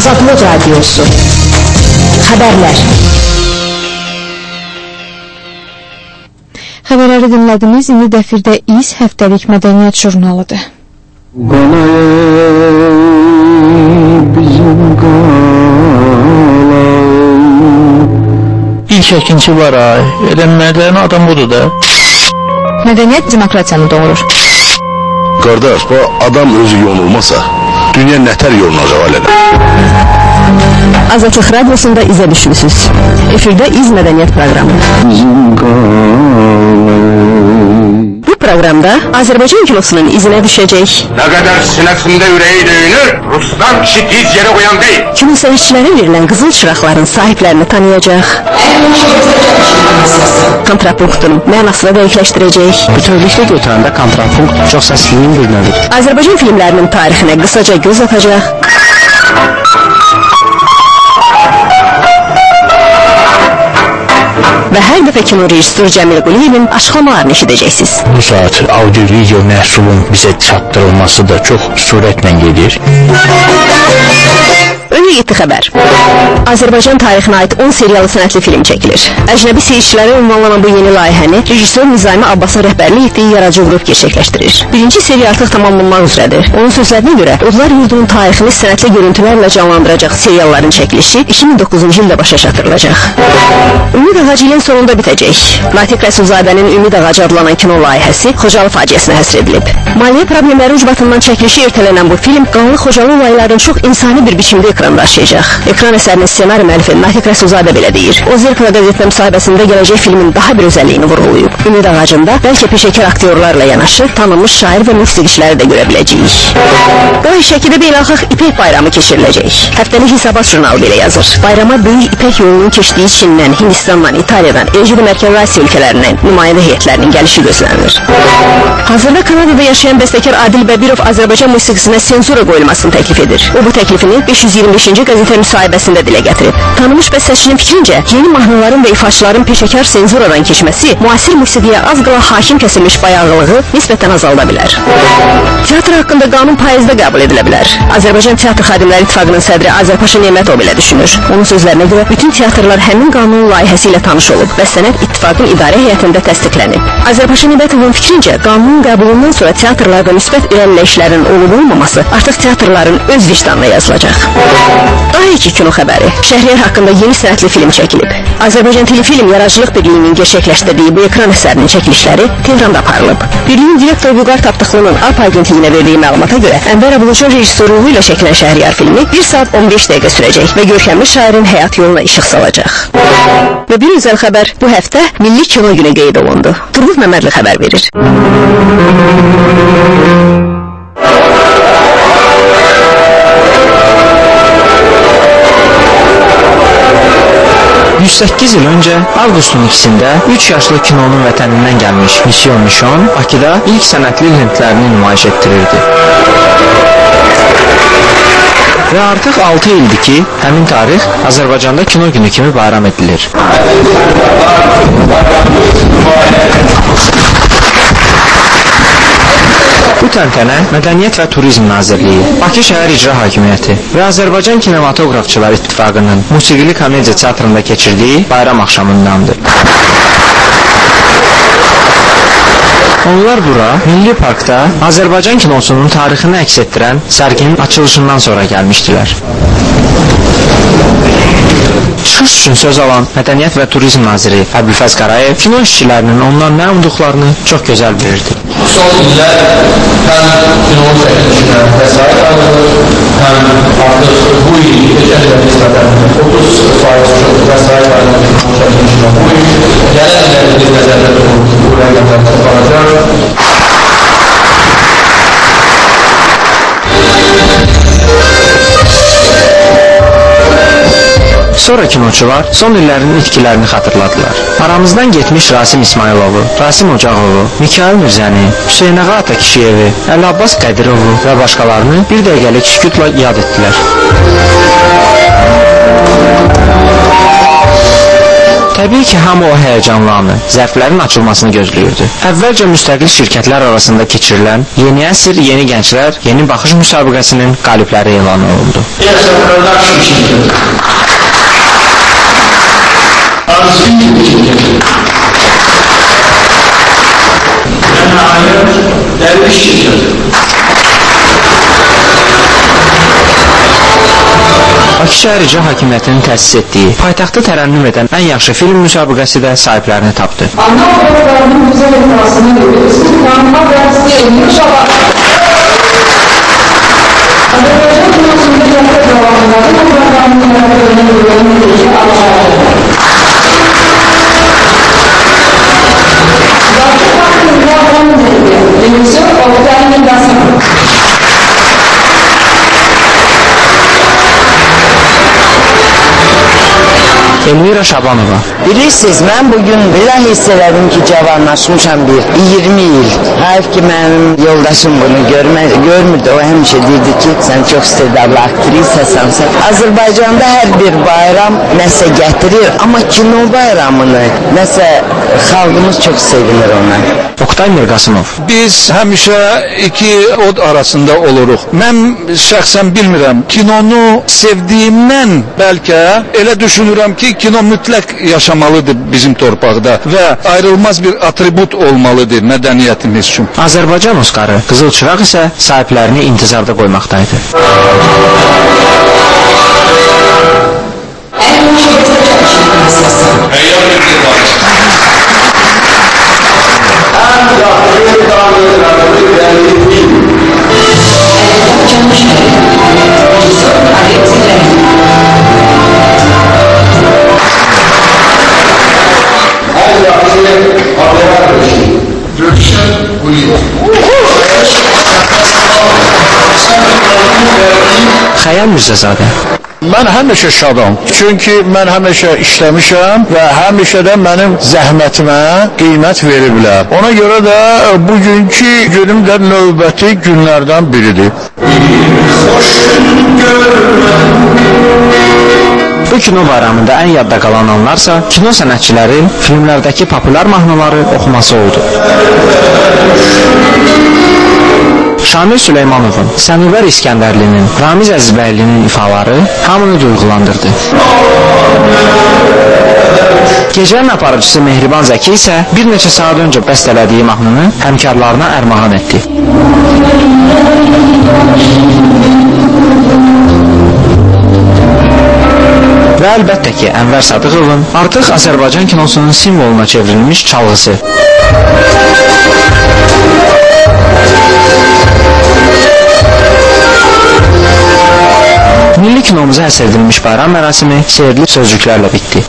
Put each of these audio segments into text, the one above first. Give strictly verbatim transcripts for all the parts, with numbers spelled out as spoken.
Azadlıq Radyosu. Xəbərlər. Xəbərləri dinlədiniz. İndi Dəfirdə İz həftəlik mədəniyyət jurnalıdır. İlk ikinci var ay. Elə mədəni adam budur da. Mədəniyyət demokratiyanı doğurur. Qardaş, bu adam özü yonulmasa, dünya nətər yolunacaq alədə? Azadlıq Radyosunda izə düşmüsünüz. Efirdə İz mədəniyyət proqramı. Bu proqramda Azərbaycan kinosunun izinə düşəcək. Nə qədər sinəsində ürəyi döyünür, Ruslan kişi diz yerə qoyan deyil. Kino sevişçilərə verilən qızıl çıraqların sahiblərini tanıyacaq. Kontrapunktun mənasını dəqiqləşdirəcək. Bütövlükdə götürəndə kontrapunkt çox səslinin bir növüdür. Azərbaycan filmlərinin tarixinə qısaca göz atacaq. Və hər dəfə kino rejissor Cəmil Quliyevin açıqlamalarını eşidəcəksiniz. Bu saat audio-video məhsulun bizə çatdırılması da çox sürətlə gedir. Önə yetdi xəbər. Azərbaycan tarixinə aid on seriyalı sənətli film çəkilir. Əcnəbi seyircilərə ünvanlanan bu yeni layihəni rejissor Nizami Abbasın rəhbərlik etdiyi yaradıcı qrup gerçəkləşdirir. Birinci seriya artıq tamamlanmaq üzrədir. Onun sözlərinə görə Odlar Yurdunun tarixini sənətli görüntülərlə canlandıracaq serialların çəkilişi iki min doqquzuncu ildə başa çatdırılacaq. Ümid Ağacı ilin sonunda bitəcək. Natiq Rəsulzadənin Ümid Ağacı adlanan kino layihəsi Xocalı faciəsinə həsr edilib. Maliyyə problemləri ucbatından çəkilişi ertələnən bu film qanlı Xocalı olaylarını çox insani bir biçimdə ekranda daşıyacaq. Ekran əsərinin ssenari müəllifi Natiq Rəsulzadə belə deyir. O Zirkala qəzetinin müsahibəsində gələcək filmin daha bir özəlliyini vurğulayıb. Ümid Ağacında bəlkə peşəkar aktyorlarla yanaşı tanınmış şair və musiqiçiləri də görə biləcəyik. O Şəkidə beynəlxalq İpək bayramı keçiriləcək. Həftəlik Hesabat jurnalı belə yazır. Bayrama böyük İpək yolunun keçdiyi Çindən, Hindistandan, İtaliyadan, eləcə də Mərkəzi Asiya ölkələrindən nümayəndə heyətlərinin gəlişi gözlənilir. Hazırda Kanadada yaşayan bəstəkar Adil Bəbirov Azərbaycan musiqisinə senzura qoyulmasını təklif edir. O bu təklifini beş yüz iyirmi beşinci qəzetə müsahibəsində dilə gətirib. Tanınmış bəstəçinin fikrincə, yeni mahnıların və ifaçıların peşəkar senzuradan keçməsi müasir musiqiyə az qala hakim kəsilmiş bayağılığı nisbətən azalda bilər. Teatr haqqında qanun payızda qəbul edilə bilər. Azərbaycan Teatr Xadimləri İttifaqının sədri Azərpaşa Nemətov belə düşünür. Onun sözlərinə görə bütün teatrlar həmin qanunun layihəsi ilə tanış olub və sənət İttifaqın idarə heyətində təsdiqlənib. Azərpaşa Nemətovun fikrincə, qanunun qəbulundan sonra teatrlarda müsbət irəliləyişlərin olub-olmaması artıq teatrların öz vicdanına yazılacaq. Daha iki kino xəbəri. Şəhriyar haqqında yeni sənətli film çəkilib. Azərbaycan Telefilm Yaradıcılıq Birliyinin gerçəkləşdirdiyi bu ekran əsərinin çəkilişləri Tehranda aparılıb. Birliyin direktoru Vüqar Tapdıqlının Alp agentliyinə verdiyi məlumata görə Ənvər Abuluçun rejissorluğu ilə çəkilən Şəhriyar filmi bir saat on beş dəqiqə sürəcək və görkəmli şairin həyat yoluna işıq salacaq. Və bir özəl xəbər, bu həftə Milli Kino Günü qeyd olundu. Turğut Məmmədli xəbər verir. yüz səkkiz il öncə avqustun ikisində üç yaşlı kinonun vətənindən gəlmiş Mission Mission Bakıda ilk sənətli lentlərini nümayiş etdirirdi. Və artıq altı ildir ki, həmin tarix Azərbaycanda kino günü kimi bayram edilir. Bu təntənə Mədəniyyət və Turizm Nazirliyi, Bakı Şəhər İcra Hakimiyyəti və Azərbaycan Kinematografçılar İttifaqının Musiqili Komediya Teatrında keçirdiyi bayram axşamındandır. Onlar bura, Milli Parkda Azərbaycan kinosunun tarixini əks etdirən sərginin açılışından sonra gəlmişdilər. Çıxış üçün söz alan Mədəniyyət və Turizm Naziri Əbülfəz Qarayev kino işçilərinin ondan nə umduqlarını çox gözəl bilirdi. Son illər həm kino çəkilişinə vəsait alınır, həm artıq bu il keçən ilə nisbətən otuz faiz çox vəsait alınır kino çəkilişinə bu il. Gələn illərdə biz nəzərdə tutulur ki, bu rəqəmlər çoxalacaq. Sonra kinoçular son illərin itkilərini xatırladılar. Aramızdan getmiş Rasim İsmailovu, Rasim Ocaqovu, Mikail Mirzəni, Hüseyn Ağa Atakişiyevi, Əli Abbas Qədirovu və başqalarını bir dəqiqəlik sükutla yad etdilər. Təbii ki, hamı o həyəcanlı anı, zərflərin açılmasını gözləyirdi. Əvvəlcə müstəqil şirkətlər arasında keçirilən Yeni Əsr, Yeni Gənclər, Yeni Baxış müsabiqəsinin qalibləri elan olundu. Bakı şəhər icra hakimiyyətinin təsis etdiyi, paytaxtı tərənnüm edən ən yaxşı film müsabiqəsi də sahiblərini tapdı. Ana obrazlarının güzel etrasına göre Sultan'a versiyonu şabat. Azerbaycan konusunda yapı devamları bu programın yaratılarını güvenliği aşağıdır. Zaten hakkında on dedi. Rejisör Oktay Mendasım. Elvira Şabanova. Bilirsiniz, mən bugün belə hiss elədim ki, cavanlaşmışam bir iyirmi il. Hayf ki, mənim yoldaşım bunu görmə, görmürdü. O həmişə deyirdi ki, sən çox istedadlı aktrisasan. Azərbaycanda hər bir bayram nəsə gətirir, amma kino bayramını nəsə xalqımız çox sevinir ona. Oktay Mirqasımov. Biz həmişə iki od arasında oluruq. Mən şəxsən bilmirəm, kinonu sevdiyimdən bəlkə elə düşünürəm ki, kino mütləq yaşamalıdır bizim torpaqda və ayrılmaz bir atribut olmalıdır mədəniyyətimiz üçün. Azərbaycan Oskarı, Qızıl Çıraq isə sahiblərini intizarda qoymaqdaydı. Xəyal Mirzəzadə. Mən həmişə şadam, çünki mən həmişə işləmişəm və həmişə də mənim zəhmətimə qiymət veriblər. Ona görə də bugünkü günüm də növbəti günlərdən biridir. Bu kino bayramında ən yadda qalan anlarsa kino sənətçilərin filmlərdəki populyar mahnıları oxuması oldu. Şamil Süleymanovun, Səmivər İskəndərlinin, Ramiz Əzizbəylinin ifaları hamını duyğulandırdı. Gecənin aparıcısı Mehriban Zəki isə bir neçə saat öncə bəstələdiyi mahnını həmkarlarına ərmağan etdi. Və əlbəttə ki, Ənvər Sadıqovun artıq Azərbaycan kinosunun simvoluna çevrilmiş çalğısı. Milli kinomuza həsr edilmiş bayram mərasimi seyirli sözcüklərlə bitdi.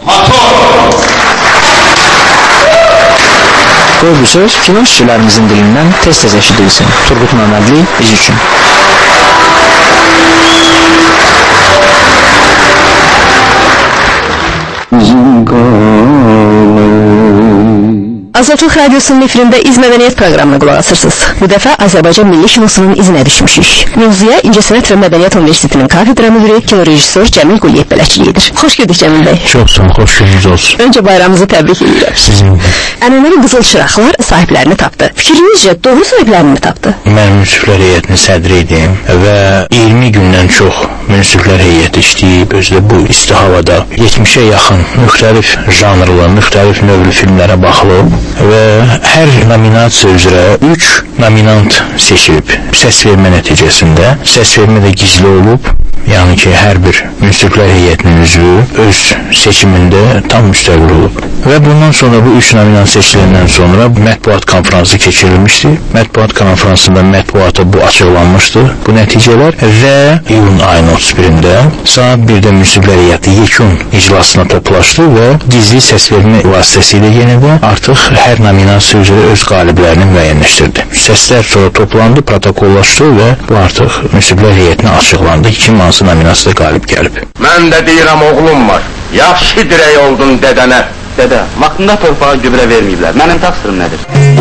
Qoy bu söz kino işçilərimizin dilindən tez-tez eşidilsin. Turgut Məmmədli, biz üçün. Azadlıq Radyosu'nun efirində İz Mədəniyyət proqramına qulaq asırsınız. Bu dəfə Azərbaycan Milli Kinosunun izinə düşmüşük. Mövzuya İncəsənət və Mədəniyyət Universitetinin kafedra müdiri, kino rejissor Cəmil Quliyev bələdçilik edir. Xoş gördük Cəmil bəy. Çox sağ ol, xoş gününüz olsun. Öncə bayramınızı təbrik edirəm. Sizin də. Ənənəli Qızıl Çıraqlar sahiblərini tapdı. Fikrinizcə doğru sahiblərini tapdı? Mən münsiflər heyətinin sədri idim və iyirmi gündən çox münsiflər heyəti işləyib, özü də bu isti havada yetmişə yaxın müxtəlif janrlı, müxtəlif növlü filmlərə baxılıb və hər nominasiya üzrə üç nominant seçilib. Səsvermə nəticəsində səsvermə də gizli olub, yəni ki, hər bir münsiflər heyətinin üzvü öz seçimində tam müstəqil olub. Və bundan sonra bu üç nominant seçiləndən sonra mətbuat konfransı keçirilmişdi. Mətbuat konfransında mətbuata bu açıqlanmışdı, bu nəticələr və iyun ayının otuz birində saat birdə münsiflər heyəti yekun iclasına toplaşdı və gizli səsvermə vasitəsilə yenidən artıq hər nominasiya üzrə öz qaliblərini müəyyənləşdirdi. Səslər sonra toplandı, protokollaşdı və bu artıq münsiflər heyətinə açıqlandı. Kim hansı nominasiyada qalib gəlib. Mən də deyirəm, oğlum var. Yaxşı dirək oldun dədənə. Dədə, vaxtında torpağa gübrə verməyiblər. Mənim təqsirim nədir?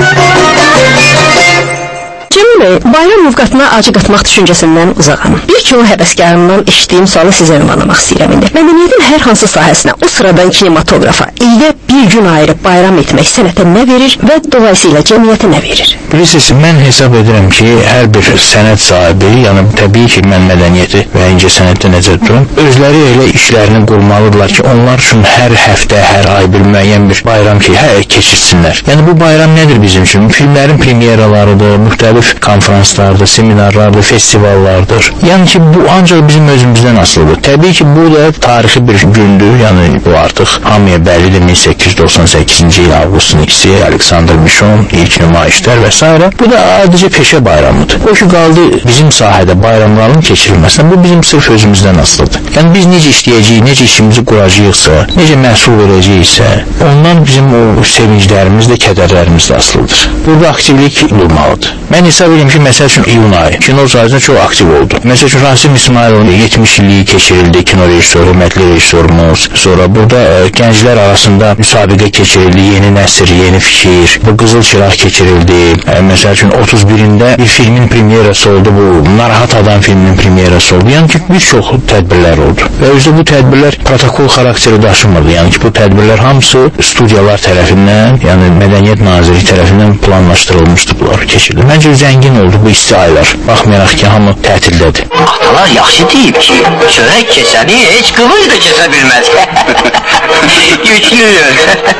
Cəmil bəy, bayram ovqatına acı qatmaq düşüncəsindən uzaqam. Bir kino həvəskarından eşitdiyim sualı sizə ünvanlamaq istəyirəm indi. Mədəniyyətin hər hansı sahəsinə, o sıradan kinematografa ildə bir gün ayırıb bayram etmək sənətə nə verir və dolayısıyla cəmiyyətə nə verir? Bilirsiniz, mən hesab edirəm ki, hər bir sənət sahibi, yəni təbii ki, mən mədəniyyəti və incəsənətdə necə tuturum, özləri elə işlərini qurmalıdırlar ki, onlar üçün hər həftə, hər ay bir müəyyən bir bayram ki, hə, keçirsinlər. Yəni bu bayram nədir bizim üçün? Filmlərin premyeralarıdır, müxtəlif konferanslardır, seminarlardır, festivallardır. Yəni ki, bu ancaq bizim özümüzdən asılıdır. Təbii ki, bu da tarixi bir gündür, yəni bu artıq hamıya bəllidir. min səkkiz yüz doxsan səkkizinci il avqustun ikisi, Aleksandr Mişon, ilk nümayişlər və s. Bu da adicə peşə bayramıdır. O ki, qaldı bizim sahədə bayramların keçirilməsinə, bu bizim sırf özümüzdən asılıdır. Yəni biz necə işləyəcəyik, necə işimizi quracaqsa, necə məhsul verəcəksə, ondan bizim o sevinclərimiz də, kədərlərimiz də asılıdır. Burada aktivlik olmalıdır. Mən hesab edirəm ki, məsəl üçün iyun ayı kino sahəsində çox aktiv oldu. Məsəl üçün Rasim İsmayılovun yetmiş illiyi keçirildi, kino rejissoru, hörmətli rejissorumuz. Sonra burada ə, gənclər arasında müsabiqə keçirildi, yeni nəsr, yeni fikir. Bu Qızıl Çıraq keçirildi. Ə, məsəl üçün otuz birində bir filmin premyerası oldu, bu Narahat Adam filminin premyerası oldu. Yəni ki, bir çox tədbirlər oldu. Və özdə bu tədbirlər protokol xarakteri daşımırdı. Yəni ki, bu tədbirlər hamısı studiyalar tərəfindən, yəni Mədəniyyət Naziri tərəfindən planlaşdırılmışdı, bunlar keçirdi. Məncə zəngin oldu bu isti aylar. Baxmayaraq ki, hamı tətildədir. Atalar yaxşı deyib ki, çörək kesəni heç qılıc da kesə bilməz. Güclüyür.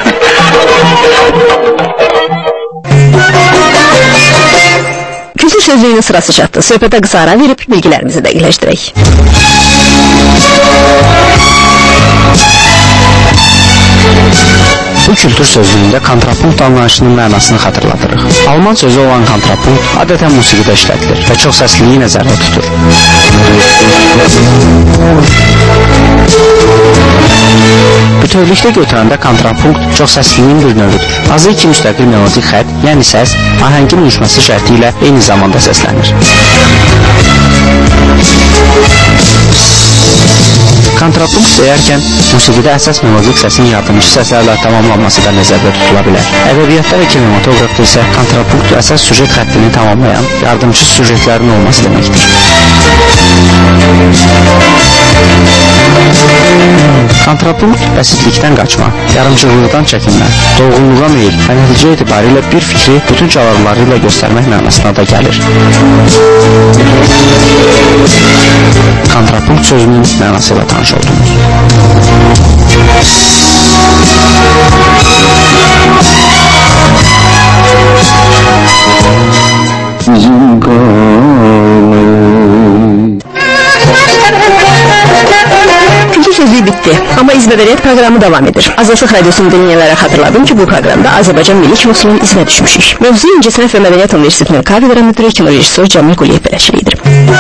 Kürsü sözlüğünün sırası çatdı. Söhbətə qısa ara verib bilgilərimizi dəqiqləşdirək. Bu kültür sözlüğündə kontrapunkt anlayışının mənasını xatırladırıq. Alman sözü olan kontrapunkt adətən musiqidə işlədilir və çox səsliliyi nəzərdə tutur. Bütövlükdə götürəndə kontrapunkt çox səsliliyin bir növüdür. Azı iki müstəqil melodik xətt, yəni səs, ahəngin uyuşması şərti ilə eyni zamanda səslənir. Kontrapunkt deyərkən, musiqidə əsas melodik səsin yardımcı səslərlə tamamlanması da nəzərdə tutula bilər. Ədəbiyyatda və kinematografda isə kontrapunkt əsas süjet xəttini tamamlayan yardımcı süjetlərin olması deməkdir. Kontrapunkt bəsitlikdən qaçma, yarımçılıqdan çəkinmə, dolğunluğa meyil və nəticə etibarilə bir fikri bütün çalarları ilə göstərmək mənasına da gəlir. Kontrapunkt sözünün mənası ilə tanış oldunuz. Bizim Kültür sözlüğü bitti. Ama İzmədəniyyət proqramı devam edir. Azadlıq Radyosu'nu dinleyenlere hatırladım ki bu programda Azərbaycan Milli Kinosunun izine düşmüşük. Mövzu İncəsənət və Mədəniyyət Universitetinin kafedra müdürü kino rejissor Cəmil Quliyev bələşliyidir.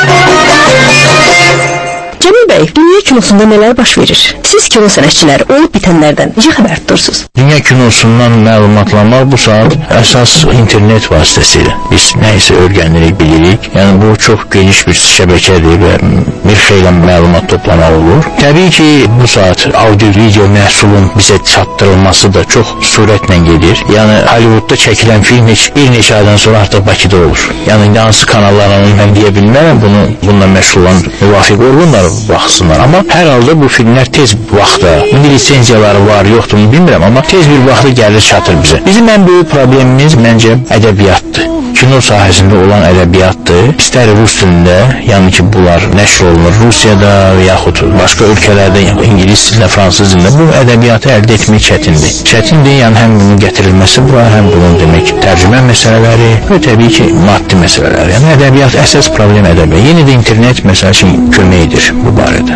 Cəmil bəy, dünya kinosunda nələr baş verir? Siz kino sənətçiləri olub bitənlərdən necə xəbər tutursunuz? Dünya kinosundan məlumatlanmaq bu saat əsas internet vasitəsilə biz nəysə öyrənirik, bilirik. Yəni bu çox geniş bir şəbəkədir və bir xeyli məlumat toplamaq olur. Təbii ki, bu saat audio-video məhsulun bizə çatdırılması da çox sürətlə gedir. Yəni Hollywoodda çəkilən film heç bir neçə aydan sonra artıq Bakıda olur. Yəni hansı kanallarla mən deyə bilmərəm, bunu bununla məşğul olan müvafiq orqanlar baxsınlar. Amma hər halda bu filmlər tez vaxtda, indi lisenziyaları var, yoxdur, bilmirəm, amma tez bir vaxtda gəlir çatır bizə. Bizim ən böyük problemimiz məncə ədəbiyyatdır. Kino sahəsində olan ədəbiyyatdır. İstər rus dilində, yəni ki bunlar nəşr olunur Rusiyada və yaxud başqa ölkələrdə, İngilis dilində, fransız dilində bu ədəbiyyatı əldə etmək çətindir. Çətindir, yəni həm bunun gətirilməsi bura, həm bunun demək tərcümə məsələləri və təbii ki maddi məsələlər. Yəni ədəbiyyat əsas problem ədəbiyyat. Yenə də internet məsəl üçün kömək edir bu barədə.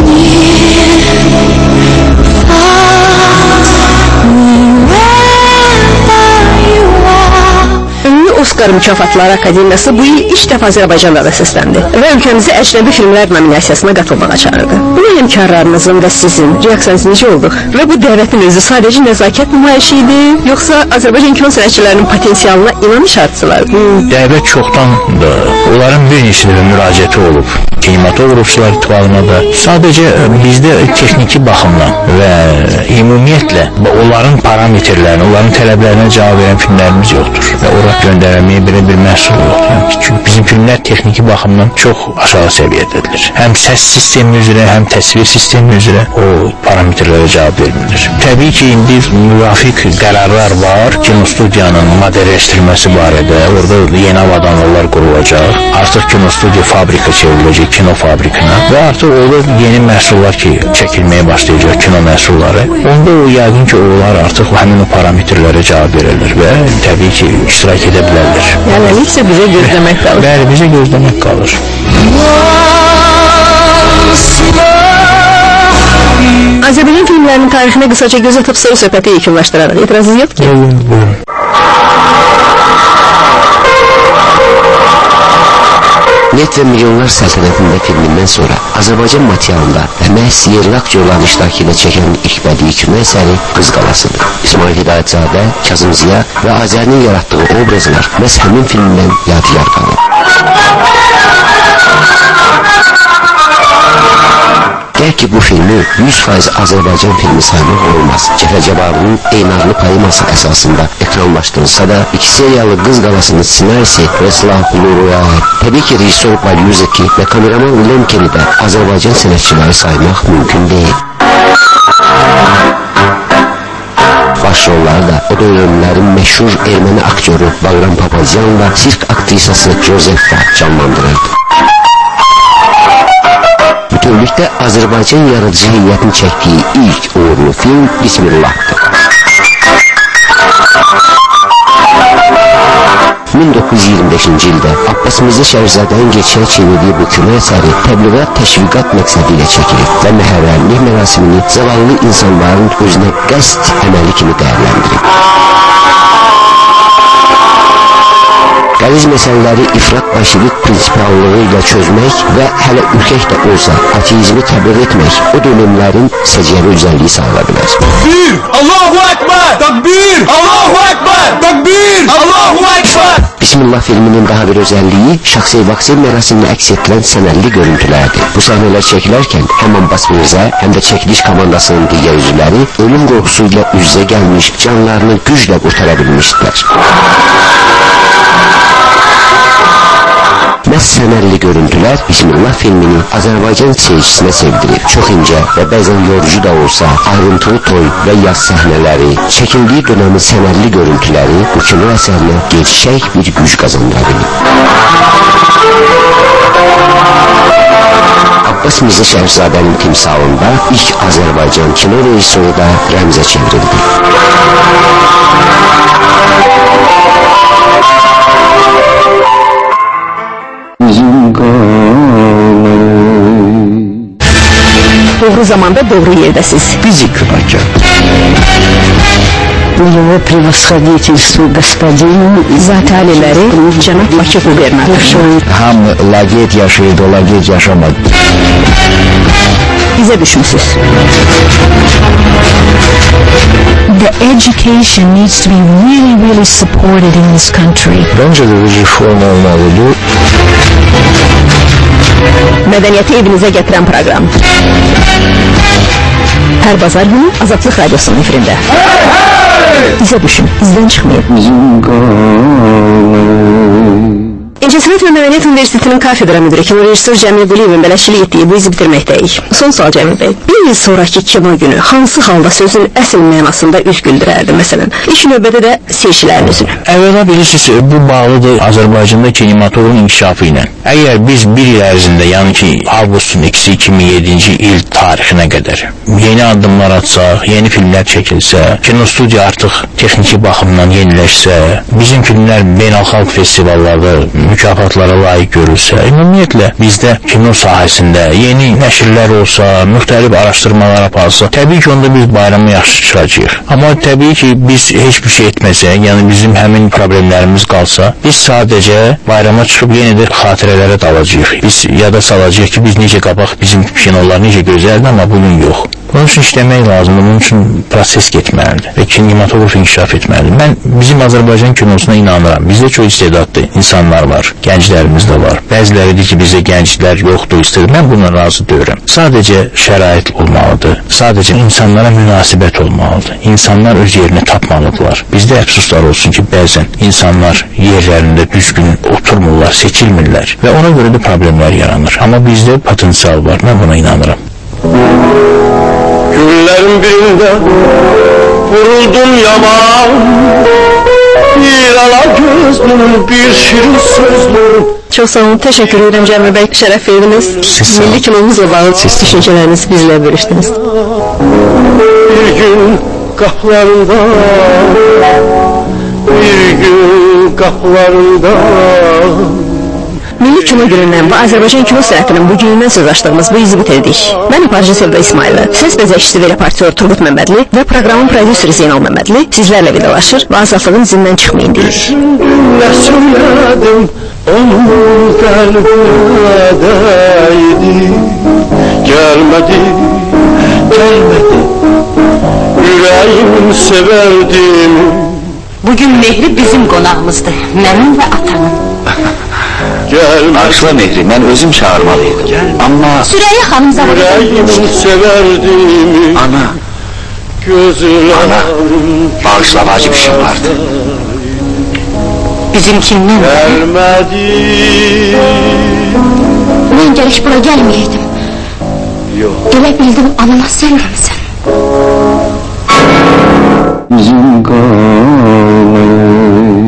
Oscar Mükafatları Akademiyası bu il ilk dəfə Azərbaycanda da səsləndi və ölkəmizi əcnəbi filmlər nominasiyasına qatılmağa çağırdı. Buna həmkarlarınızın və sizin reaksiyonunuz necə oldu? Və bu dəvətin özü sadəcə nəzakət nümayişi idi, yoxsa Azərbaycan kino sənətçilərinin potensialına inanış artırdılar? Dəvət çoxdan da, onların bir neçə dəfə müraciəti olub Kinematografçılar İttifaqına da. Sadəcə bizdə texniki baxımdan və ümumiyyətlə onların parametrlərinə, onların tələblərinə cavab verən filmlərimiz yoxdur və ora göndərməyə belə bir məhsul yoxdur. Çünki bizim filmlər texniki baxımdan çox aşağı səviyyədədir. Həm səs sistemi üzrə, həm təsvir sistemi üzrə o parametrlərə cavab vermilir. Təbii ki, indi müvafiq qərarlar var, kinostudiyanın modelləşdirilməsi barədə, orada yeni avadanlıqlar qurulacaq, artıq kinostudiya fabrika çevriləcək, kino fabrikına və artıq orada yeni məhsullar ki, çəkilməyə başlayacaq, kino məhsulları. Onda o yəqin ki, onlar artıq həmin o parametrlərə cavab verirlər və təbii ki, iştirak edə bilərlər. Yəni, isə bizə gözləmək qalır. Bəli, bizə gözləmək qalır. Azərbaycan filmlərinin tarixinə qısaca göz atıb soru söhbəti yekunlaşdıraraq. İtirazınız yoxdur ki? Buyurun, buyurun. Net və Milyonlar Səltənətində filmindən sonra Azərbaycan materialında və məhz yerli aktyorların iştirakı ilə çəkən ilk bədii kino əsəri Qız Qalasıdır. İsmail Hidayətzadə, Kazım Ziya və Azərinin yaratdığı obrazlar məhz həmin filmdən yadigar qalır. Gəl ki, bu filmi yüz faiz Azərbaycan filmi saymaq olmaz. Cəfər Cabbarlının Eynarlı poeması əsasında ekranlaşdırılsa da, iki seriyalı Qız Qalasının ssenarisi Rəslah Quluruya, təbii ki, rejissor Balyuzeki və kameraman Lemkeni də Azərbaycan sənətçiləri saymaq mümkün deyil. Başrolları da o dönemlərin məşhur erməni aktyoru Bayram Papazyan və sirk aktrisası Josef da canlandırırdı. Bütünlükdə Azərbaycan yaradıcı heyətinin çəkdiyi ilk uğurlu film Bismillah'dır. min doqquz yüz iyirmi beşinci ildə Abbas Mirzə Şərifzadənin geçən çevirdiyi bu kino əsəri təbliğat, təşviqat məqsədi ilə çəkilir və məhərrəmlik mərasimini zavallı insanların özünə qəsd əməli kimi dəyərləndirir. Qəliz məsələləri ifrat başilik prinsipallığı ilə çözmək və hələ ürkək də olsa ateizmi təbliğ etmək o dönemlərin səciyyəvi özəlliyi sağla bilər. Bir! Allahu Ekber! Takbir! Allahu Ekber! Takbir! Allahu Ekber! Bismillah filminin daha bir özəlliyi şəxsi vaxsil mərasimini əks etdirən sənədli görüntülərdir. Bu sahnelər çəkilərkən həm Abbas Mirzə, həm də çəkiliş komandasının digər üzvləri ölüm qorxusu ilə üz-üzə gəlmiş, canlarını güclə qurtara bilmişdilər. Məhz sənərli görüntülər Bismillah filmini Azərbaycan seyircisinə sevdirir. Çox incə və bəzən yorucu da olsa, ayrıntılı toy və yaz səhnələri, çəkildiyi dönəmin sənərli görüntüləri bu kino əsərinə gerçək bir güc qazandıra bilir. Abbas Mirzə Şərifzadənin timsalında ilk Azərbaycan kino rejissoru da rəmzə çevrildi. Doğru zamanda doğru yerdəsiz. Bizi kıracak. Его превосходительству господину Zat aliləri Cənab Bakı qubernator. Ham laqeyd yaşayırdı, o laqeyd yaşamadı. Bizə düşmüsüz. The education needs to be really, really supported in this country. Bence de bir reform olmalıdır. Mədəniyyəti evinizə gətirən proqram. Hər bazar günü Azadlıq Radyosunun efirində. Bizə düşün, izdən çıxmayın. İncəsənət və Mədəniyyət Universitetinin kafedra müdürü kino rejissor Cəmil Quliyevin bələşçilik etdiyi bu izi bitirməkdəyik. Son sual Cəmil bəy. Bir il sonraki kino günü hansı halda sözün əsl mənasında üz güldürərdi məsələn? İlk növbədə də seyircilərin üzünü. Əvvəla bilirsiniz, bu bağlıdır Azərbaycanda kinematografın inkişafı ilə. Əgər biz bir il ərzində, yəni ki, avqustun ikisi iki min yeddinci il tarixinə qədər yeni addımlar atsaq, yeni filmlər çəkilsə, kinostudiya artıq texniki baxımdan yeniləşsə, bizim filmlər beynəlxalq festivallarda mükafatlara layiq görülsə, ümumiyyətlə bizdə kino sahəsində yeni nəşrlər olsa, müxtəlif araşdırmalar aparsa, təbii ki, onda biz bayramı yaxşı çıxacağıq. Amma təbii ki, biz heç bir şey etməsək, yəni bizim həmin problemlərimiz qalsa, biz sadəcə bayrama çıxıb yenə də xatirələrə dalacağıq. Biz yada salacağıq ki, biz necə qabaq bizim kinolar necə gözəldir, amma bugün yox. Bunun üçün işləmək lazımdır, bunun üçün proses getməlidir və kinematografi inkişaf etməlidir. Mən bizim Azərbaycan kinosuna inanıram. Bizdə çox istedadlı insanlar var, gənclərimiz də var. Bəziləri deyir ki, bizdə gənclər yoxdur, istəyir. Mən buna razı deyirəm. Sadəcə şərait olmalıdır, sadəcə insanlara münasibət olmalıdır. İnsanlar öz yerini tapmalıdırlar. Bizdə əfsuslar olsun ki, bəzən insanlar yerlərində düzgün oturmurlar, seçilmirlər və ona görə də problemlər yaranır. Amma bizdə potensial var, mən buna inanıram. Günlerin birinde vuruldum yaman, bir ala gözlüm, bir şirin sözlüm. Çok sağ olun, teşekkür ederim Cemil Bey, şeref verdiniz. Milli kinomuzla bağlı düşüncelerinizi bizle bölüştünüz. Bir gün kaplarında, bir gün kaplarında. Milli Kino Günündən və Azərbaycan Kino Sənətinin bu günündən söz açdığımız bu izi bitirdik. Mən iparıcı Sevda İsmayılı, səs bəzəkçisi və reportyor Turgut Məmmədli və proqramın prodüseri Zeynal Məmmədli sizlərlə vidalaşır və azadlığın izindən çıxmayın deyir. Düşündüm, nə söylədim, onun qəlbinə dəydi. Gəlmədi, gəlmədi, ürəyim sevərdim. Bugün Mehri bizim qonağımızdır, mənim və atanın. Arsla Mehri, mən özüm çağırmalıydım. Amma... Süreyya xanım zamanı... Yüreğimin severdim. Ana. Gözlerim... Ana. Bağışla, vacib işim vardı. Bizimkindən... Gelmedi. Mən geliş bura gelmeyeydim. Yok. Gələ bildim, anana sen de misin? Bizim qalay.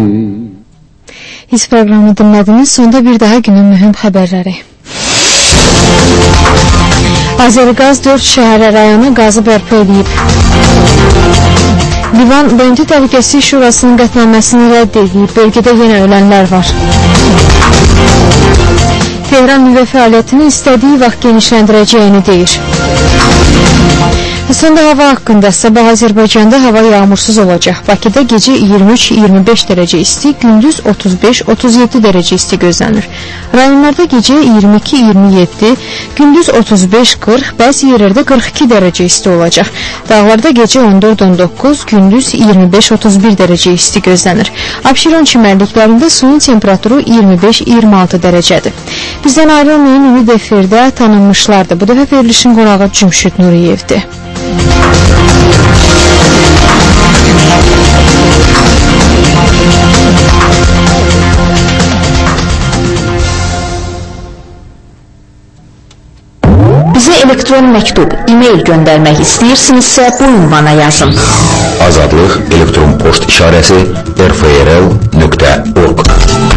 His programını dinlədiniz, sonda bir daha günün mühüm xəbərləri. Azərqaz dörd şəhərə rayonu qazı bərpa edib. Livan B M T Təhlükəsizlik Şurasının qətnaməsini rədd edib, bölgədə yenə ölənlər var. Tehran nüvə fəaliyyətini istədiyi vaxt genişləndirəcəyini deyir. Sonda hava haqqında sabah Azərbaycanda hava yağmursuz olacaq. Bakıda gecə iyirmi üç iyirmi beş dərəcə isti, gündüz otuz beş otuz yeddi dərəcə isti gözlənir. Rayonlarda gecə iyirmi iki iyirmi yeddi, gündüz otuz beş qırx, bəzi yerlərdə qırx iki dərəcə isti olacaq. Dağlarda gecə on dörd on doqquz, gündüz iyirmi beş otuz bir dərəcə isti gözlənir. Abşeron çimərliklərində suyun temperaturu iyirmi beş iyirmi altı dərəcədir. Bizdən ayrılmayın, ümid efirdə tanınmışlardır. Bu dəfə verilişin qonağı Cümşüd Nuriyevdir. Bizə elektron məktub, e-mail göndərmək istəyirsinizsə bu ünvana yazın. Azadlıq elektron post işarəsi r f r l nöqtə org